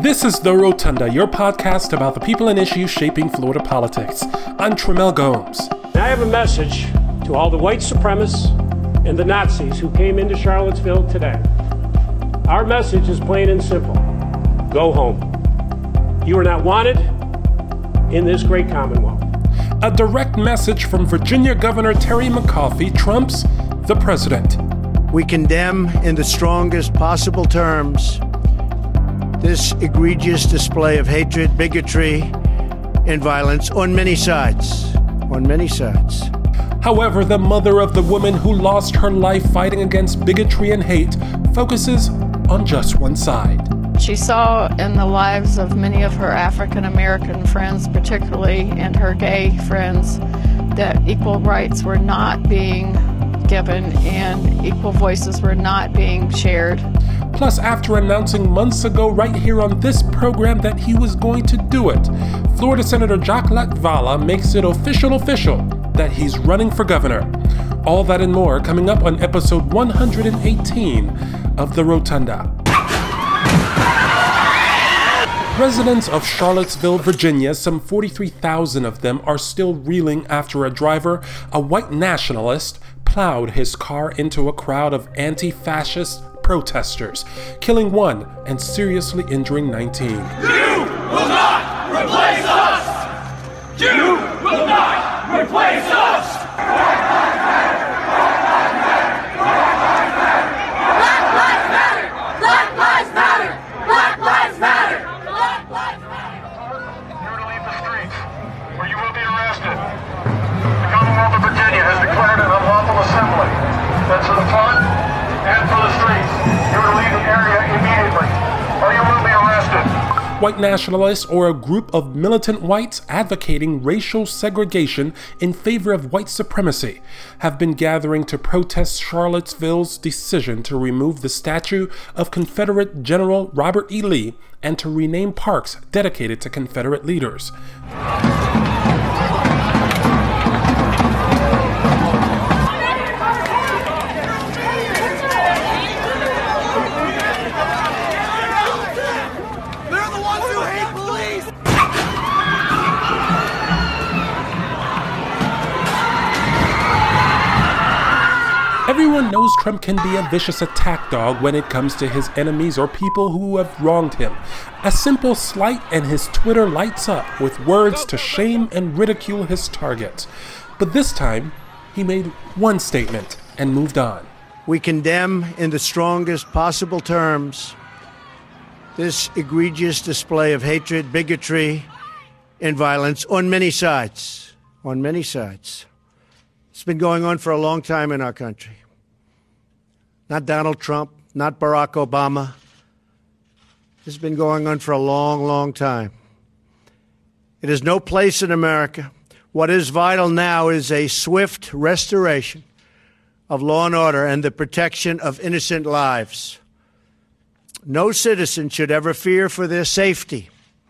This is The Rotunda, your podcast about the people and issues shaping Florida politics. I'm Tramel Gomes. I have a message to all the white supremacists and the Nazis who came into Charlottesville today. Our message is plain and simple. Go home. You are not wanted in this great Commonwealth. A direct message from Virginia Governor Terry McAuliffe trumps the president. We condemn in the strongest possible terms this egregious display of hatred, bigotry, and violence on many sides. On many sides. However, the mother of the woman who lost her life fighting against bigotry and hate focuses on just one side. She saw in the lives of many of her African American friends, particularly, and her gay friends, that equal rights were not being given and equal voices were not being shared. Plus, after announcing months ago right here on this program that he was going to do it, Florida Senator Jack Latvala makes it official that he's running for governor. All that and more coming up on episode 118 of The Rotunda. Residents of Charlottesville, Virginia, some 43,000 of them, are still reeling after a driver, a white nationalist, plowed his car into a crowd of anti-fascist protesters, killing one and seriously injuring 19. You will not replace us! You will not replace us! That's for the front and for the streets. You're to leave the area immediately, or you will be arrested. White nationalists, or a group of militant whites advocating racial segregation in favor of white supremacy, have been gathering to protest Charlottesville's decision to remove the statue of Confederate General Robert E. Lee and to rename parks dedicated to Confederate leaders. Everyone knows Trump can be a vicious attack dog when it comes to his enemies or people who have wronged him. A simple slight and his Twitter lights up with words to shame and ridicule his targets. But this time, he made one statement and moved on. We condemn in the strongest possible terms this egregious display of hatred, bigotry, and violence on many sides. On many sides. It's been going on for a long time in our country. Not Donald Trump, not Barack Obama. This has been going on for a long, long time. It has no place in America. What is vital now is a swift restoration of law and order and the protection of innocent lives. No citizen should ever fear for their safety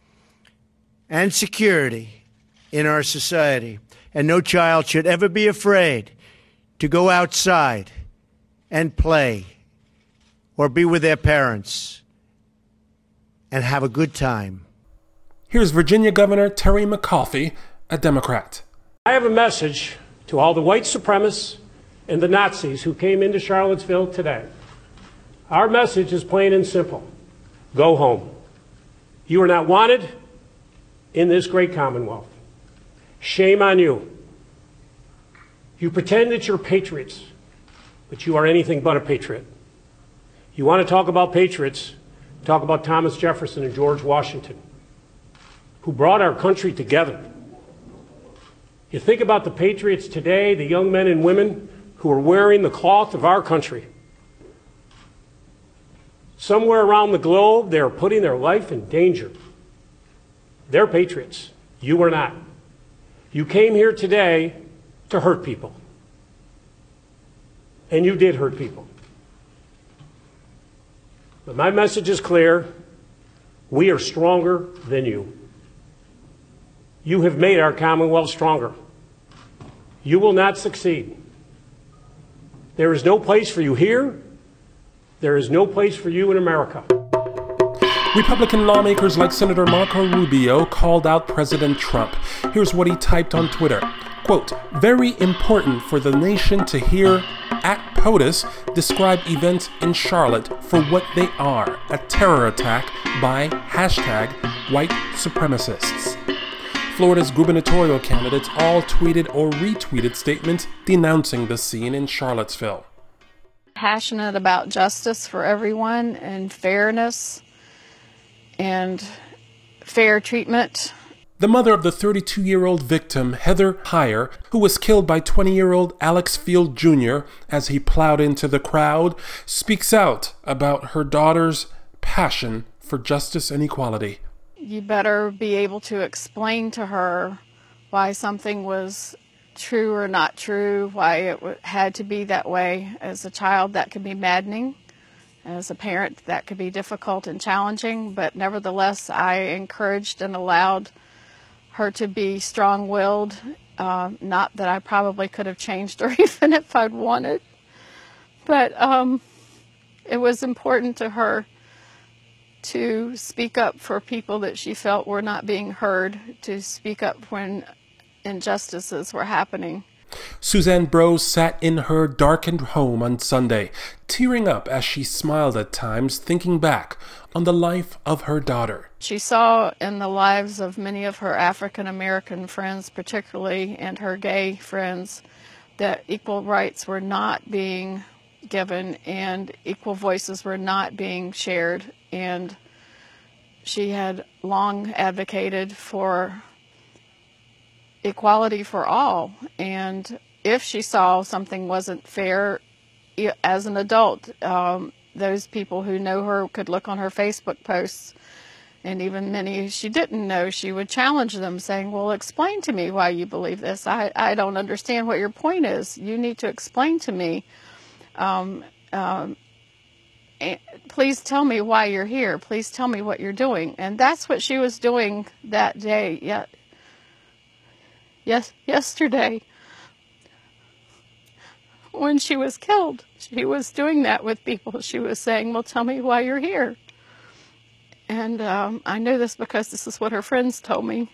and security in our society. And no child should ever be afraid to go outside and play or be with their parents and have a good time. Here's Virginia Governor Terry McAuliffe, a Democrat. I have a message to all the white supremacists and the Nazis who came into Charlottesville today. Our message is plain and simple. Go home. You are not wanted in this great Commonwealth. Shame on you. You pretend that you're patriots, but you are anything but a patriot. You want to talk about patriots, talk about Thomas Jefferson and George Washington, who brought our country together. You think about the patriots today, the young men and women who are wearing the cloth of our country. Somewhere around the globe, they are putting their life in danger. They're patriots. You are not. You came here today to hurt people. And you did hurt people. But my message is clear. We are stronger than you. You have made our Commonwealth stronger. You will not succeed. There is no place for you here. There is no place for you in America. Republican lawmakers like Senator Marco Rubio called out President Trump. Here's what he typed on Twitter. Quote, "Very important for the nation to hear at POTUS describe events in Charlotte for what they are, a terror attack by #white supremacists." Florida's gubernatorial candidates all tweeted or retweeted statements denouncing the scene in Charlottesville. Passionate about justice for everyone and fairness and fair treatment. The mother of the 32-year-old victim, Heather Heyer, who was killed by 20-year-old Alex Field Jr. as he plowed into the crowd, speaks out about her daughter's passion for justice and equality. You better be able to explain to her why something was true or not true, why it had to be that way. As a child, that could be maddening. As a parent, that could be difficult and challenging, but nevertheless, I encouraged and allowed her to be strong-willed. Not that I probably could have changed her even if I'd wanted, but it was important to her to speak up for people that she felt were not being heard, to speak up when injustices were happening. Suzanne Brose sat in her darkened home on Sunday, tearing up as she smiled at times, thinking back on the life of her daughter. She saw in the lives of many of her African American friends, particularly, and her gay friends, that equal rights were not being given and equal voices were not being shared. And she had long advocated for equality for all. And if she saw something wasn't fair, as an adult, those people who know her could look on her Facebook posts, and even many she didn't know, she would challenge them, saying, well, explain to me why you believe this. I don't understand what your point is. You need to explain to me. Please tell me why you're here. Please tell me what you're doing. And that's what she was doing that day. Yesterday, when she was killed, she was doing that with people. She was saying, well, tell me why you're here. And I know this because this is what her friends told me.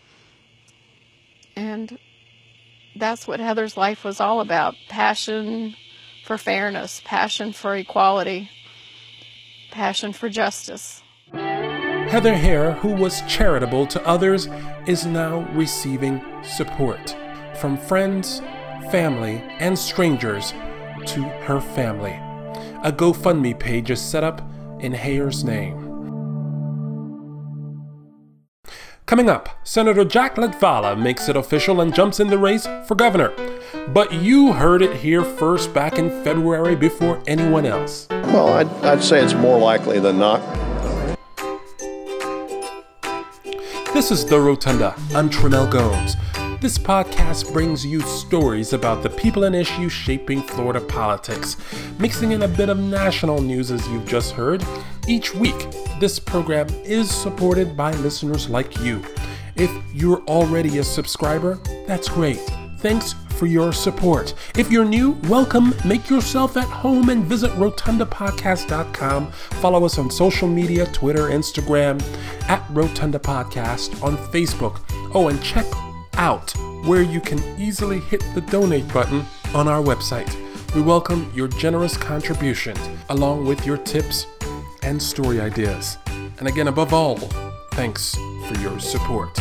And that's what Heather's life was all about. Passion for fairness, passion for equality, passion for justice. Heather Heyer, who was charitable to others, is now receiving support from friends, family, and strangers to her family. A GoFundMe page is set up in Heyer's name. Coming up, Senator Jack Latvala makes it official and jumps in the race for governor. But you heard it here first back in February before anyone else. Well, I'd say it's more likely than not. This is The Rotunda. I'm Tramel Gomes. This podcast brings you stories about the people and issues shaping Florida politics, mixing in a bit of national news as you've just heard. Each week, this program is supported by listeners like you. If you're already a subscriber, that's great. Thanks for your support. If you're new, welcome. Make yourself at home and visit rotundapodcast.com. Follow us on social media, Twitter, Instagram, at Rotunda Podcast, on Facebook. Oh, and check out where you can easily hit the donate button on our website. We welcome your generous contributions along with your tips and story ideas. And again, above all, thanks for your support.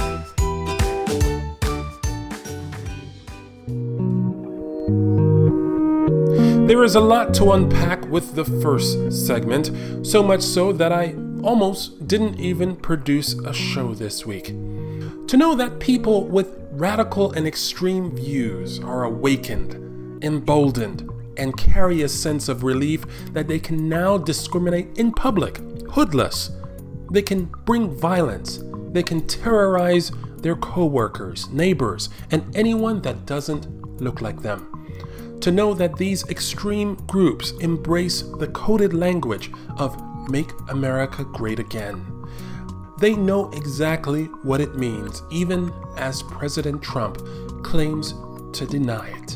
There is a lot to unpack with the first segment, so much so that I almost didn't even produce a show this week. To know that people with radical and extreme views are awakened, emboldened, and carry a sense of relief that they can now discriminate in public, hoodless. They can bring violence. They can terrorize their co-workers, neighbors, and anyone that doesn't look like them. To know that these extreme groups embrace the coded language of Make America Great Again. They know exactly what it means, even as President Trump claims to deny it.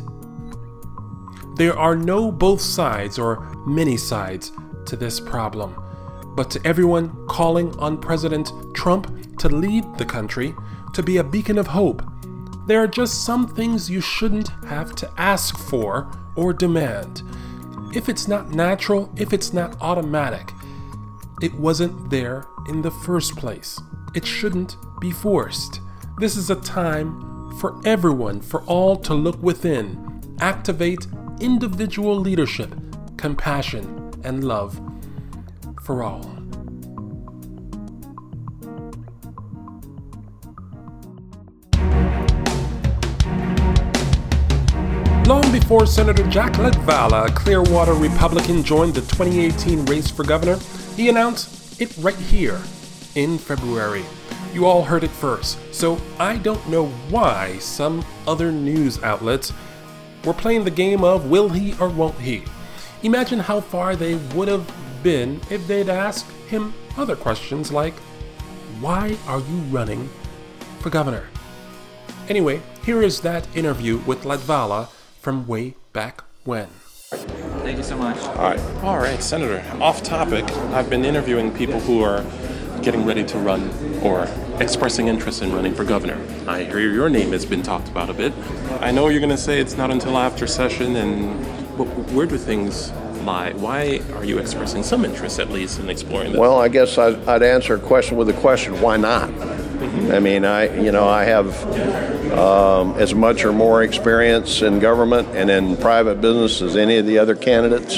There are no both sides or many sides to this problem. But to everyone calling on President Trump to lead the country, to be a beacon of hope, there are just some things you shouldn't have to ask for or demand. If it's not natural, if it's not automatic, it wasn't there in the first place. It shouldn't be forced. This is a time for everyone, for all to look within, activate individual leadership, compassion, and love for all. Long before Senator Jack Latvala, a Clearwater Republican, joined the 2018 race for governor, he announced it right here in February. You all heard it first, so I don't know why some other news outlets were playing the game of will he or won't he. Imagine how far they would have been if they'd asked him other questions like, why are you running for governor? Anyway, here is that interview with Latvala from way back when. Thank you so much. All right, Senator. Off topic, I've been interviewing people who are getting ready to run or expressing interest in running for governor. I hear your name has been talked about a bit. I know you're going to say it's not until after session, and where do things lie? Why are you expressing some interest, at least, in exploring this? Well, I guess I'd answer a question with a question. Why not? I mean, I have as much or more experience in government and in private business as any of the other candidates.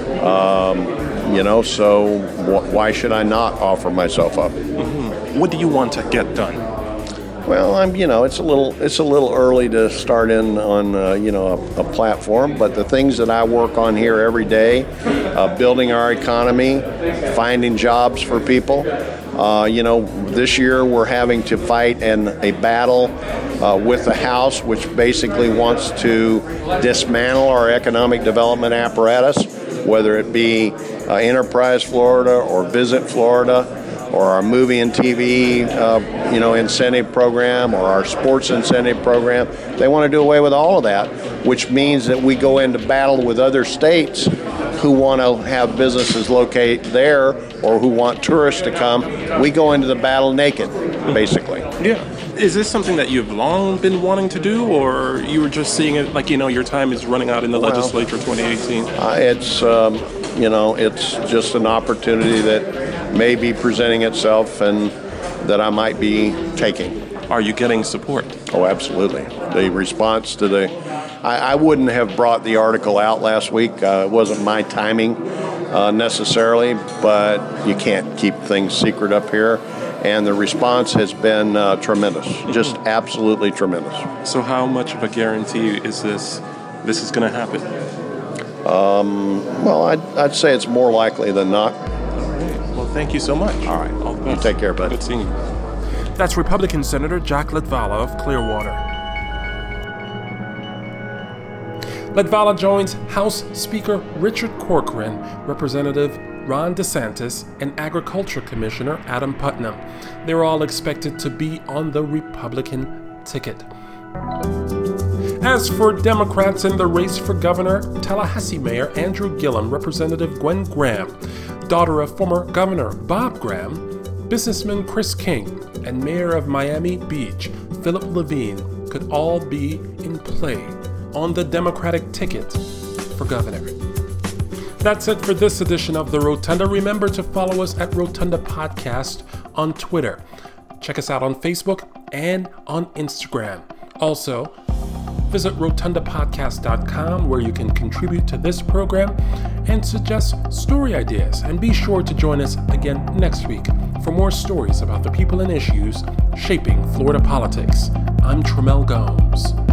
So why should I not offer myself up? Mm-hmm. What do you want to get done? Well, it's a little early to start in on a platform, but the things that I work on here every day, building our economy, finding jobs for people. This year we're having to fight in a battle with the House, which basically wants to dismantle our economic development apparatus, whether it be Enterprise Florida or Visit Florida, or our movie and TV, incentive program, or our sports incentive program. They want to do away with all of that, which means that we go into battle with other states who want to have businesses locate there or who want tourists to come. We go into the battle naked, basically. Yeah. Is this something that you've long been wanting to do, or you were just seeing it like, your time is running out in the legislature 2018? It's just an opportunity that may be presenting itself and that I might be taking. Are you getting support? Oh, absolutely. The response to I wouldn't have brought the article out last week. It wasn't my timing necessarily, but you can't keep things secret up here. And the response has been tremendous, just absolutely tremendous. So how much of a guarantee is this is going to happen? Well, I'd say it's more likely than not. Well, thank you so much. All right. All the best. You take care, bud. Good seeing you. That's Republican Senator Jack Latvala of Clearwater. Latvala joins House Speaker Richard Corcoran, Representative Ron DeSantis, and Agriculture Commissioner Adam Putnam. They're all expected to be on the Republican ticket. As for Democrats in the race for governor, Tallahassee Mayor Andrew Gillum, Representative Gwen Graham, daughter of former Governor Bob Graham, businessman Chris King, and Mayor of Miami Beach, Philip Levine, could all be in play on the Democratic ticket for governor. That's it for this edition of The Rotunda. Remember to follow us at Rotunda Podcast on Twitter. Check us out on Facebook and on Instagram. Also, visit rotundapodcast.com where you can contribute to this program and suggest story ideas. And be sure to join us again next week for more stories about the people and issues shaping Florida politics. I'm Tremel Gomes.